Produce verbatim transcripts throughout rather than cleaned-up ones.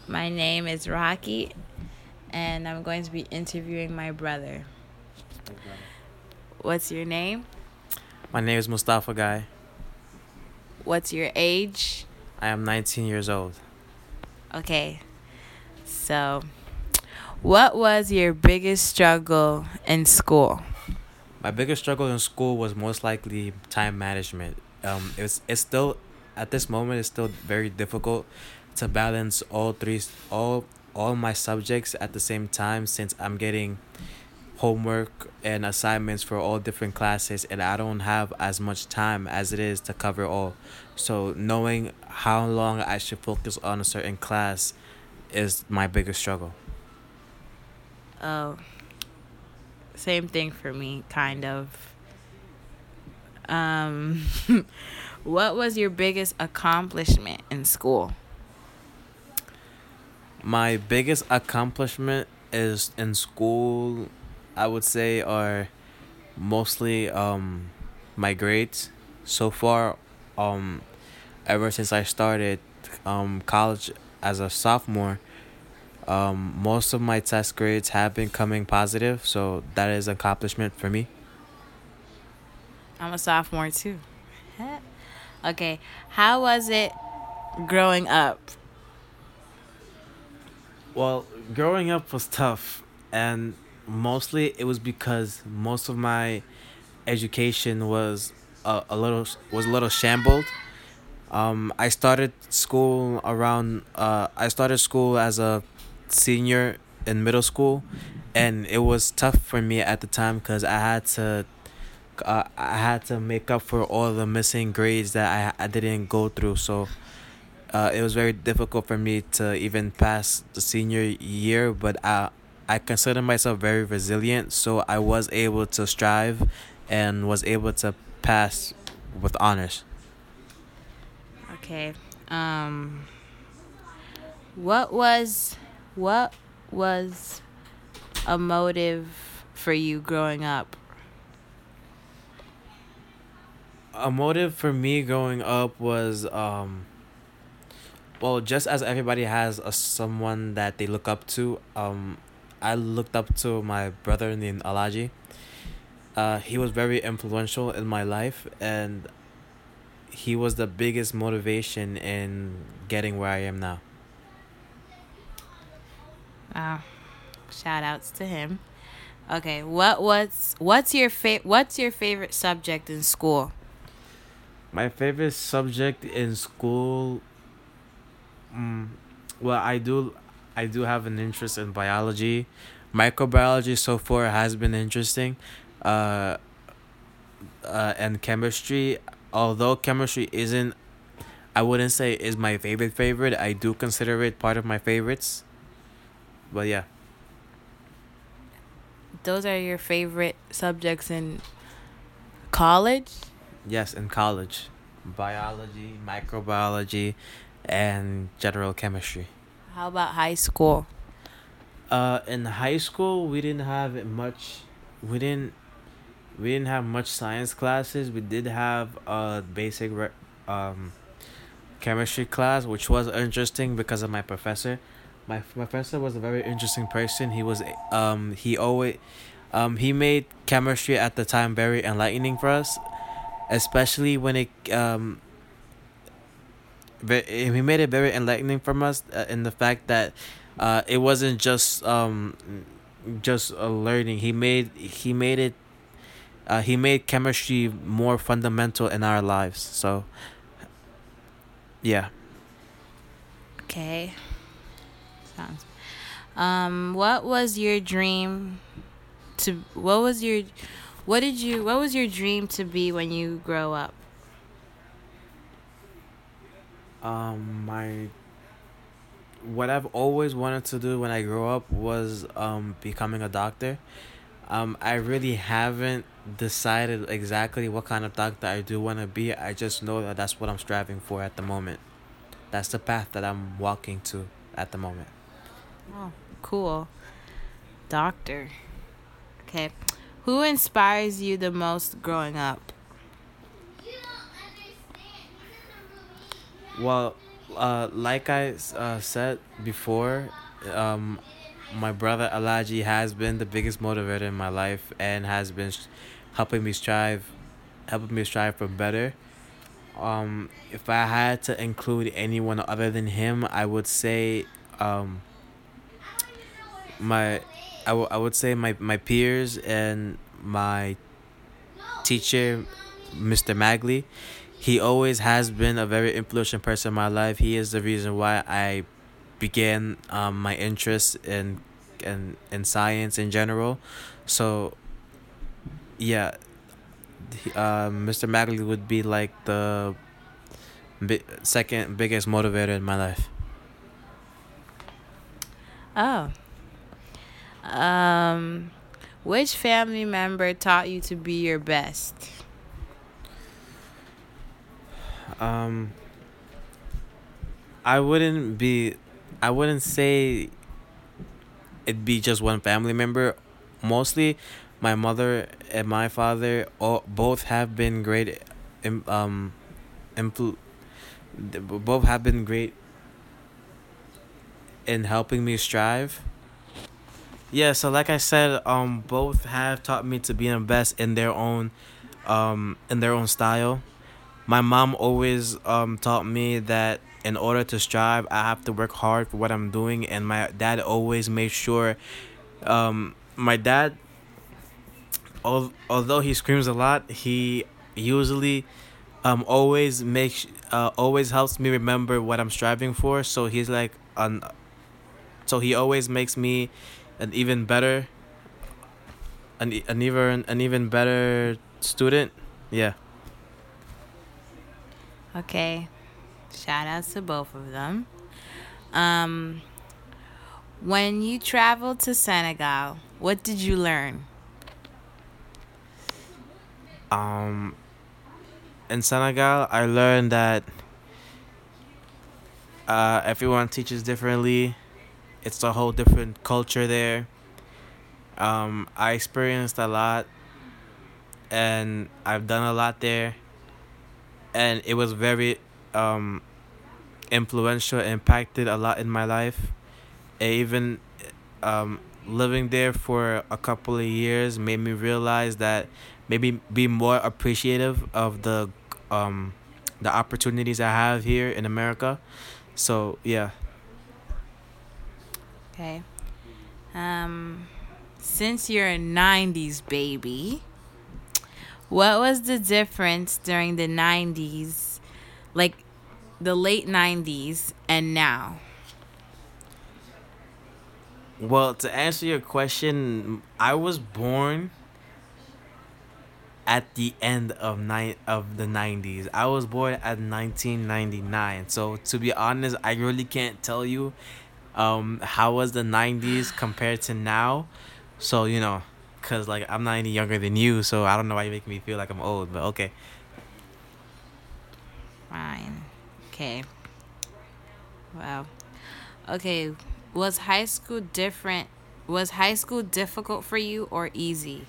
My name is Rocky, and I'm going to be interviewing my brother. What's your name? My name is Mustafa Guy. What's your age? I am nineteen years old. Okay, so what was your biggest struggle in school? My biggest struggle in school was most likely time management. Um, it's it's still at this moment it's still very difficult to balance all three all all my subjects at the same time since I'm getting homework and assignments for all different classes and I don't have as much time as it is to cover all. So knowing how long I should focus on a certain class is my biggest struggle. Oh, same thing for me, kind of. Um, what was your biggest accomplishment in school? My biggest accomplishment is in school, I would say, are mostly um my grades so far. Um, ever since I started um college as a sophomore, um most of my test grades have been coming positive, so that is an accomplishment for me. I'm a sophomore too. Okay, how was it growing up? Well, growing up was tough, and mostly it was because most of my education was a, a little was a little shambled. Um, I started school around. Uh, I started school as a senior in middle school, and it was tough for me at the time because I had to. Uh, I had to make up for all the missing grades that I I didn't go through. So, uh, it was very difficult for me to even pass the senior year. But I I consider myself very resilient, so I was able to strive, and was able to pass with honors. Okay. Um what was what was a motive for you growing up? A motive for me growing up was um well, just as everybody has a someone that they look up to, um I looked up to my brother named Alaji. Uh he was very influential in my life, and he was the biggest motivation in getting where I am now. Uh, Shout outs to him. Okay, what was what's your fa- what's your favorite subject in school? My favorite subject in school, mm, well, I do I do have an interest in biology. Microbiology so far has been interesting. Uh uh, and chemistry. Although chemistry isn't, I wouldn't say is my favorite favorite. I do consider it part of my favorites. But yeah, Those are your favorite subjects in college? yes, in college, biology, microbiology, and general chemistry. How about high school? Uh, in high school, we didn't have much. We didn't. We didn't have much science classes. We did have a basic re- um chemistry class, which was interesting because of my professor. My professor was a very interesting person. He was um he always um he made chemistry at the time very enlightening for us, especially when it um ve- he made it very enlightening from us, uh, in the fact that uh it wasn't just um just a learning. He made he made it uh, he made chemistry more fundamental in our lives. So yeah. Okay. Sounds. Um what was your dream to what was your what did you what was your dream to be when you grow up? Um my what I've always wanted to do when I grow up was um becoming a doctor. Um I really haven't decided exactly what kind of doctor I do want to be. I just know that that's what I'm striving for at the moment. That's the path that I'm walking to at the moment. Oh, cool. Doctor. Okay. Who inspires you the most growing up? Well, Uh, like I uh, said before, um, my brother Alaji has been the biggest motivator in my life and has been sh- helping me strive, helping me strive for better. Um, if I had to include anyone other than him, I would say, um, my, I, w- I would say my, my peers and my teacher, mister Magley. He always has been a very influential person in my life. He is the reason why I began um, my interest in, in in science in general. So yeah, he- uh, mister Magley would be like the bi- second biggest motivator in my life. Oh. Um, which family member taught you to be your best? Um, I wouldn't be, I wouldn't say it'd be just one family member. Mostly, my mother and my father all both have been great. im- Um, impl- both have been great in helping me strive. Yeah, so like I said, um, both have taught me to be the best in their own, um, in their own style. My mom always um taught me that in order to strive, I have to work hard for what I'm doing, and my dad always made sure. Um, my dad, al- although he screams a lot, he usually um always makes uh always helps me remember what I'm striving for. So he's like an so he always makes me an even better an e- an even an even better student. Yeah. Okay. Shout outs to both of them. Um, when you traveled to Senegal, what did you learn? Um, in Senegal, I learned that uh everyone teaches differently. It's a whole different culture there. Um, I experienced a lot, and I've done a lot there, and it was very um influential, impacted a lot in my life. And even um, living there for a couple of years made me realize that maybe be more appreciative of the um, the opportunities I have here in America. So yeah, Okay. Um, since you're a nineties baby, what was the difference during the nineties, like the late nineties and now? well, to answer your question, I was born at the end of nine of the nineties. I was born at nineteen ninety-nine. So to be honest, I really can't tell you um how was the nineties compared to now. So, you know, cuz like I'm not any younger than you, so I don't know why you make me feel like I'm old, but okay. Fine. Okay. Wow. Okay. Was high school different? Was high school difficult for you or easy?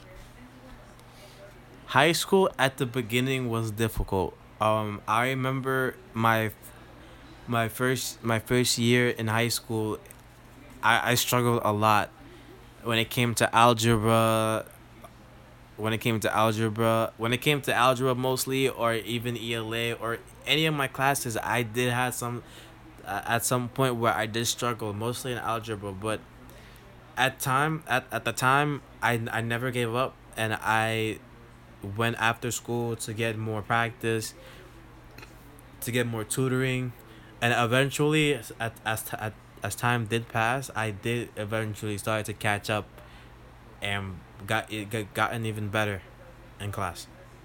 High school at the beginning was difficult. Um I remember my my first my first year in high school, I I struggled a lot when it came to algebra, when it came to algebra, when it came to algebra mostly, or even E L A or any of my classes. I did have some uh, at some point where I did struggle, mostly in algebra. But at time at, at the time, I I never gave up, and I went after school to get more practice, to get more tutoring, and eventually, as as as, as time did pass, I did eventually start to catch up and got it got gotten even better in class.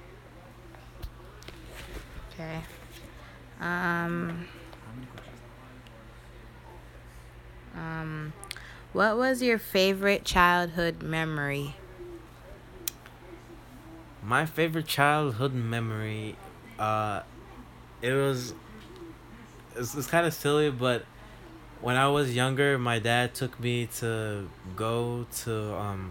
Okay. Um. Um. What was your favorite childhood memory? My favorite childhood memory, uh, it was it's, it's kind of silly, but when I was younger, my dad took me to go to um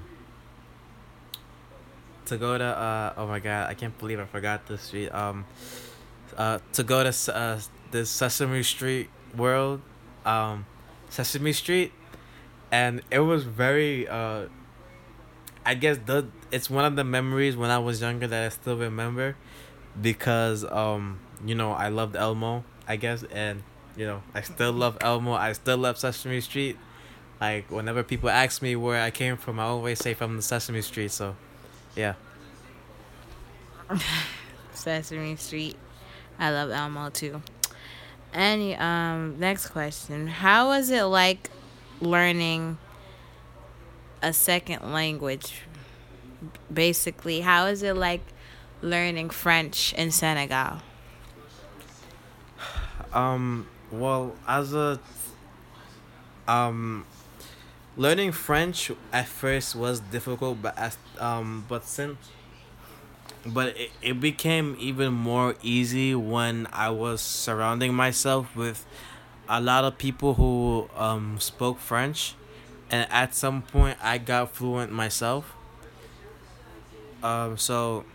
to go to uh oh my god, I can't believe I forgot the street um uh to go to uh this Sesame Street World, um, Sesame Street, and it was very. Uh, I guess the it's one of the memories when I was younger that I still remember, because um you know I loved Elmo, I guess, and you know I still love Elmo. I still love Sesame Street. Like whenever people ask me where I came from, I always say from the Sesame Street. So yeah. Sesame Street. I love Elmo too. Any um next question. How was it like learning a second language? Basically, how is it like learning French in Senegal? Um. Well, as a um learning French at first was difficult, but as um but since but it, it became even more easy when I was surrounding myself with a lot of people who um spoke French, and at some point I got fluent myself. Um, so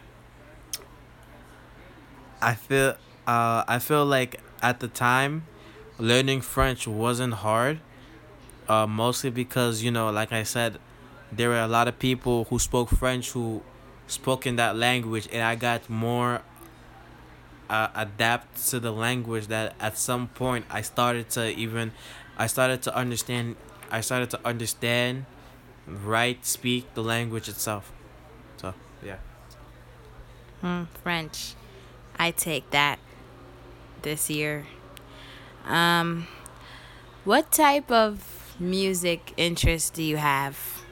I feel uh I feel like at the time learning French wasn't hard. Uh, mostly because you know, like I said, there were a lot of people who spoke French who spoke in that language, and I got more uh, adapt to the language that at some point I started to even I started to understand I started to understand, write, speak the language itself. So yeah. Hmm, French. I take that this year. Um, what type of music interest do you have?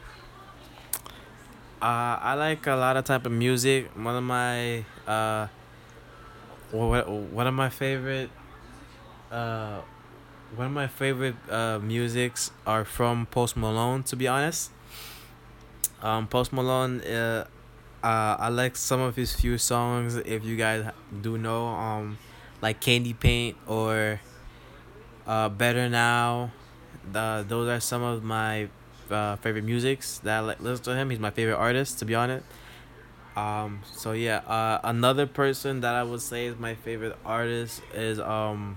Uh, I like a lot of type of music. One of my uh, what one of my favorite uh, one of my favorite uh musics are from Post Malone. To be honest, um, Post Malone. Uh, uh, I like some of his few songs. If you guys do know, um, like Candy Paint or uh, Better Now. The those are some of my uh, favorite musics that I like listen to him. He's my favorite artist, to be honest. Um, so yeah, uh, another person that I would say is my favorite artist is um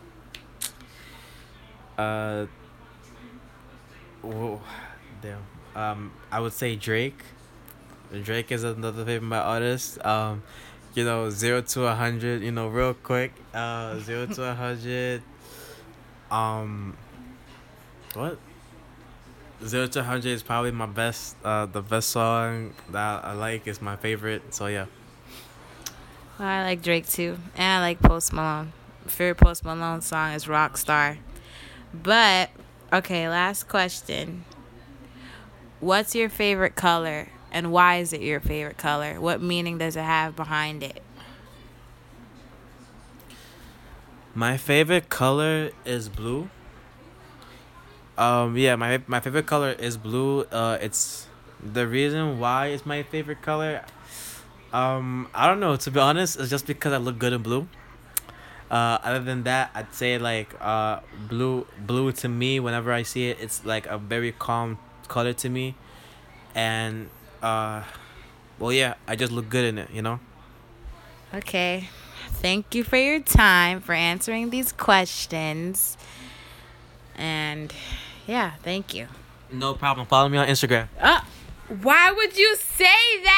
uh whoa, damn um I would say Drake. Drake is another favorite my artist. Um, you know, zero to a hundred. You know, real quick. Uh, zero to a hundred. Um, what? Zero to a hundred is probably my best. Uh, the best song that I like is my favorite. So yeah. Well, I like Drake too, and I like Post Malone. Favorite Post Malone song is Rockstar. But okay, last question. What's your favorite color, and why is it your favorite color? What meaning does it have behind it? My favorite color is blue. Um, yeah, my my favorite color is blue. Uh, it's the reason why it's my favorite color. Um, I don't know. To be honest, it's just because I look good in blue. Uh, other than that, I'd say like uh, blue. Blue to me, whenever I see it, it's like a very calm color to me, and uh, well, yeah, I just look good in it. You know. Okay. Thank you for your time for answering these questions. And yeah, thank you. No problem. Follow me on Instagram. Uh, why would you say that?